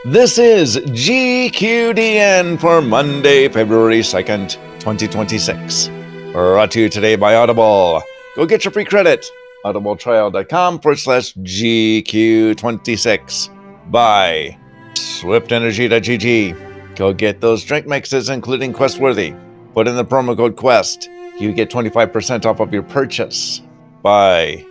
This is GQDN for Monday, February 2nd, 2026. Brought to you today by Audible. Go get your free credit. audibletrial.com/GQ26. By SwiftEnergy.gg. Go get those drink mixes, including Questworthy. Put in the promo code QUEST. You get 25% off of your purchase. By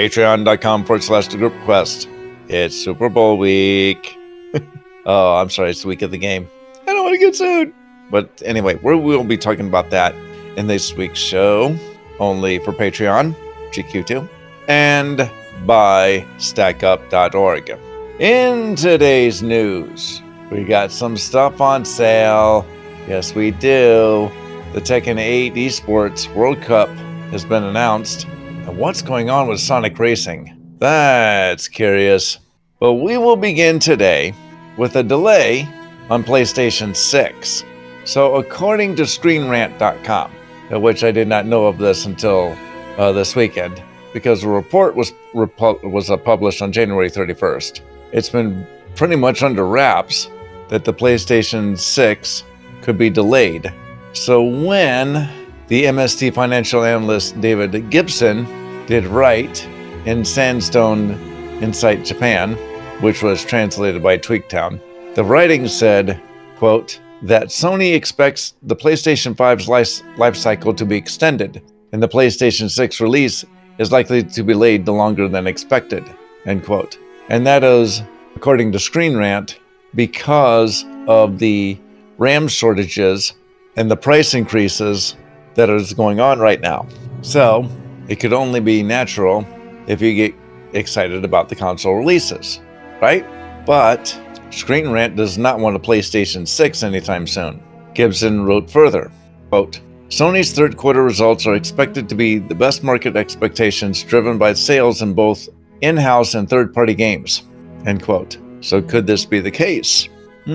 Patreon.com/TheGroupQuest. It's Super Bowl week. Oh, I'm sorry, it's the week of the game. I don't want to get sued. But anyway, we'll be talking about that in this week's show, only for Patreon, GQ2, and by StackUp.org. In today's news, we got some stuff on sale. Yes, we do. The Tekken 8 Esports World Cup has been announced. And what's going on with Sonic Racing? That's curious. But we will begin today with a delay on PlayStation 6. So according to ScreenRant.com, which I did not know of this until this weekend, because the report was published on January 31st. It's been pretty much under wraps that the PlayStation 6 could be delayed. So when the MST financial analyst David Gibson did write in Sandstone Insight Japan, which was translated by Tweaktown, the writing said, quote, that Sony expects the PlayStation 5's life cycle to be extended, and the PlayStation 6 release is likely to be delayed longer than expected, end quote. And that is, according to Screen Rant, because of the RAM shortages and the price increases that is going on right now. So it could only be natural if you get excited about the console releases, right? But Screen Rant does not want a PlayStation 6 anytime soon. Gibson wrote further, quote, Sony's third quarter results are expected to be the best market expectations driven by sales in both in-house and third-party games, end quote. So could this be the case?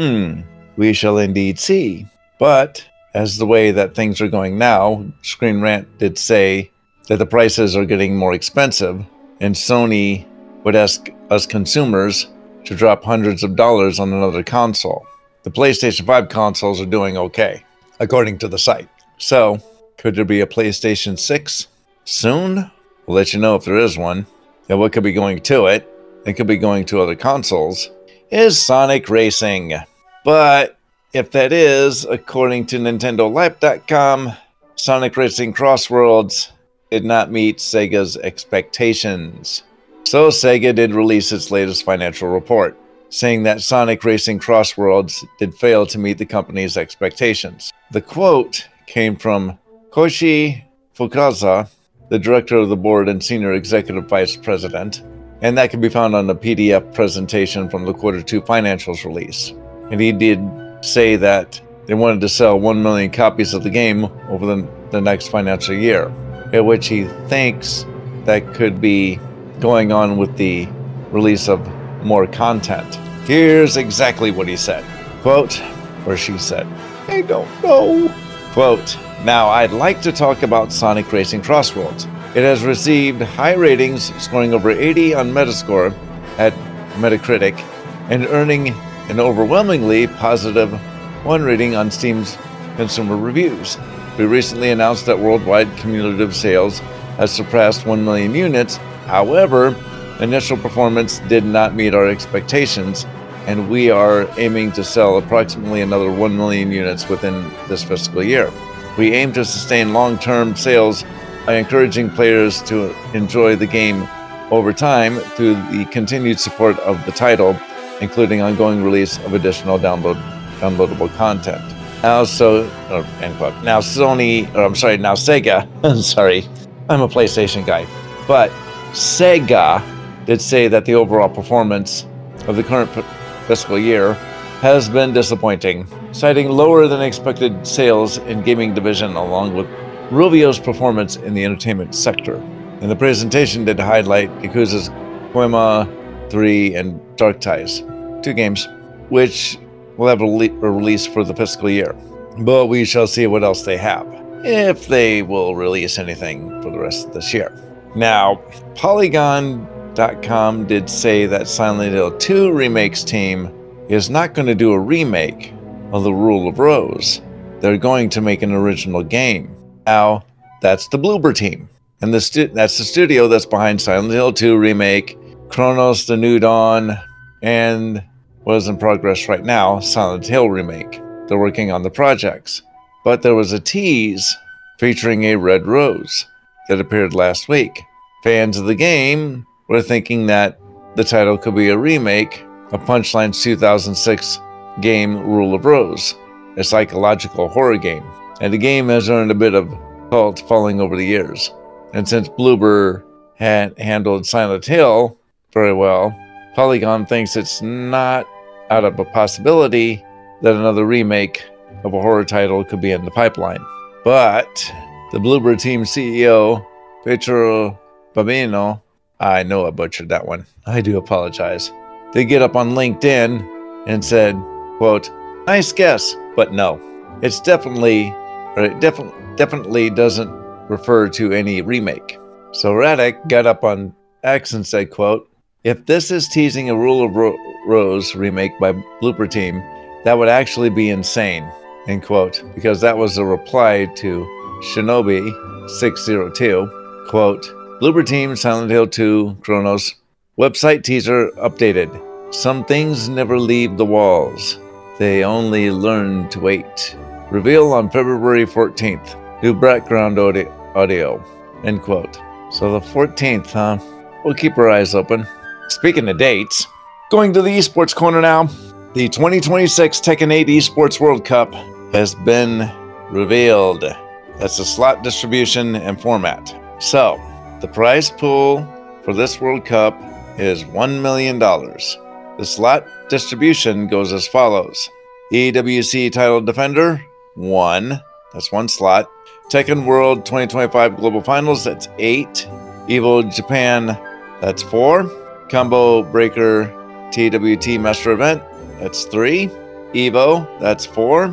We shall indeed see. But as the way that things are going now, Screen Rant did say that the prices are getting more expensive, and Sony would ask us consumers to drop hundreds of dollars on another console. The PlayStation 5 consoles are doing okay, according to the site. So, could there be a PlayStation 6 soon? We'll let you know if there is one. And what could be going to it, and could be going to other consoles, is Sonic Racing. But if that is, according to NintendoLife.com, Sonic Racing Crossworlds did not meet Sega's expectations. So Sega did release its latest financial report, saying that Sonic Racing Crossworlds did fail to meet the company's expectations. The quote came from Koshi Fukaza, the director of the board and senior executive vice president, and that can be found on the PDF presentation from the Quarter 2 financials release. And he did say that they wanted to sell 1 million copies of the game over the next financial year, at which he thinks that could be going on with the release of more content. Here's exactly what he said. Quote, or she said, I don't know. Quote, now I'd like to talk about Sonic Racing Crossworlds. It has received high ratings, scoring over 80 on Metascore at Metacritic, and earning an overwhelmingly positive 1 rating on Steam's consumer reviews. We recently announced that worldwide cumulative sales has surpassed 1 million units. However, initial performance did not meet our expectations, and we are aiming to sell approximately another 1 million units within this fiscal year. We aim to sustain long-term sales by encouraging players to enjoy the game over time through the continued support of the title, including ongoing release of additional downloadable content. Now Sega, sorry, I'm a PlayStation guy, but Sega did say that the overall performance of the current fiscal year has been disappointing, citing lower than expected sales in gaming division along with Rovio's performance in the entertainment sector. And the presentation did highlight Yakuza's Koima 3 and Dark Ties, 2 games, which will have a release for the fiscal year. But we shall see what else they have, if they will release anything for the rest of this year. Now, Polygon.com did say that Silent Hill 2 Remake's team is not going to do a remake of The Rule of Rose. They're going to make an original game. Now, that's the Bloober team. And that's the studio that's behind Silent Hill 2 remake, Chronos: The New Dawn, and what is in progress right now, Silent Hill remake. They're working on the projects. But there was a tease featuring a red rose that appeared last week. Fans of the game were thinking that the title could be a remake of Punchline's 2006 game Rule of Rose, a psychological horror game. And the game has earned a bit of cult following over the years. And since Bloober had handled Silent Hill very well, Polygon thinks it's not out of a possibility that another remake of a horror title could be in the pipeline. But the Bloober team CEO, Pietro Babino, I know I butchered that one. I do apologize. They get up on LinkedIn and said, quote, "Nice guess, but no. It definitely doesn't refer to any remake." So Radek got up on X and said, quote, "If this is teasing a Rule of Rose remake by Bloober team, that would actually be insane," end quote, because that was a reply to Shinobi602, quote, "Bloober team Silent Hill 2 Chronos website teaser updated. Some things never leave the walls. They only learn to wait. Reveal on February 14th. New background audio," end quote. So the 14th, huh? We'll keep our eyes open. Speaking of dates, going to the esports corner now. The 2026 Tekken 8 Esports World Cup has been revealed. That's the slot distribution and format. So, the prize pool for this World Cup is $1 million. The slot distribution goes as follows. EWC title defender, 1. That's 1 slot. Tekken World 2025 Global Finals, that's 8. Evo Japan, that's 4. Combo Breaker TWT Master Event, that's 3. Evo, that's 4.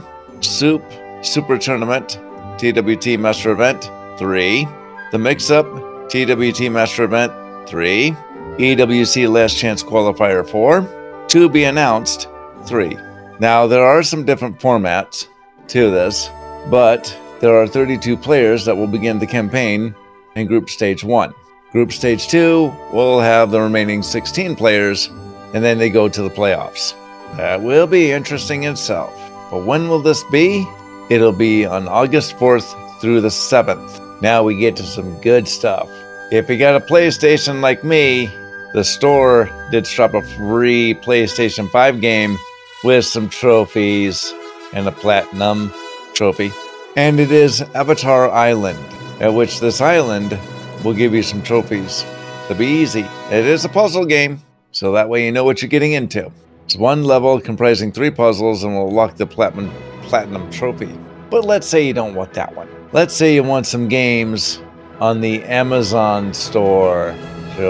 Super Tournament TWT Master Event, 3. The Mix-Up TWT Master Event, 3. EWC Last Chance Qualifier, 4. To be announced, 3. Now, there are some different formats to this, but there are 32 players that will begin the campaign in Group Stage 1. Group Stage 2 will have the remaining 16 players, and then they go to the playoffs. That will be interesting itself. But when will this be? It'll be on August 4th through the 7th. Now we get to some good stuff. If you got a PlayStation like me, the store did drop a free PlayStation 5 game with some trophies and a platinum trophy. And it is Avatar Island, at which this island will give you some trophies. It'll be easy. It is a puzzle game, so that way you know what you're getting into. It's one level comprising 3 puzzles and will unlock the platinum trophy. But let's say you don't want that one. Let's say you want some games on the Amazon store. Through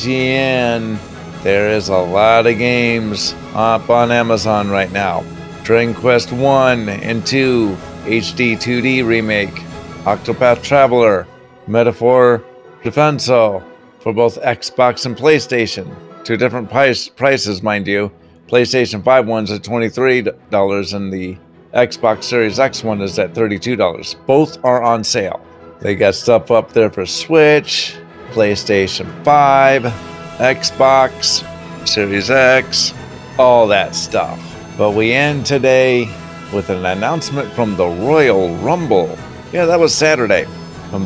IGN, there is a lot of games up on Amazon right now. Dragon Quest 1 and 2 HD 2D remake, Octopath Traveler, Metaphor Defenso for both Xbox and PlayStation. 2 different prices, mind you. PlayStation 5 one's at $23 and the Xbox Series X one is at $32. Both are on sale. They got stuff up there for Switch, PlayStation 5, Xbox, Series X, all that stuff. But we end today with an announcement from the Royal Rumble. Yeah, that was Saturday. From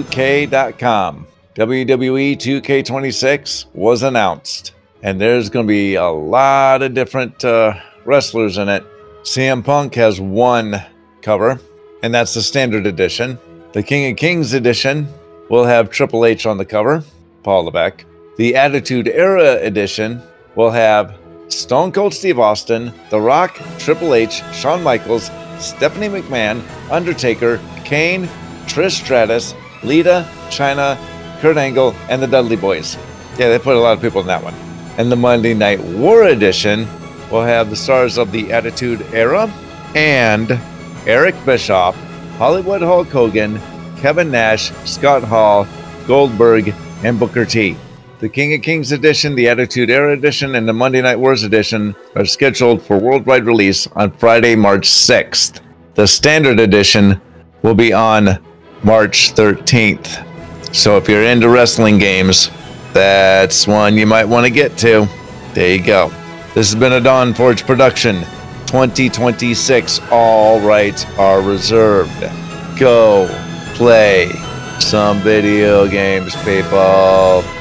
2K.com. WWE 2K26 was announced. And there's going to be a lot of different wrestlers in it. CM Punk has 1 cover, and that's the standard edition. The King of Kings edition will have Triple H on the cover, Paul Levesque. The Attitude Era edition will have Stone Cold Steve Austin, The Rock, Triple H, Shawn Michaels, Stephanie McMahon, Undertaker, Kane, Trish Stratus, Lita, Chyna, Kurt Angle, and the Dudley Boys. Yeah, they put a lot of people in that one. And the Monday Night War edition will have the stars of the Attitude Era and Eric Bischoff, Hollywood Hulk Hogan, Kevin Nash, Scott Hall, Goldberg, and Booker T. The King of Kings edition, the Attitude Era edition, and the Monday Night Wars edition are scheduled for worldwide release on Friday, March 6th. The Standard edition will be on March 13th. So if you're into wrestling games, that's one you might want to get to. There you go. This has been a Dawn Forge production. 2026, all rights are reserved. Go play some video games, people.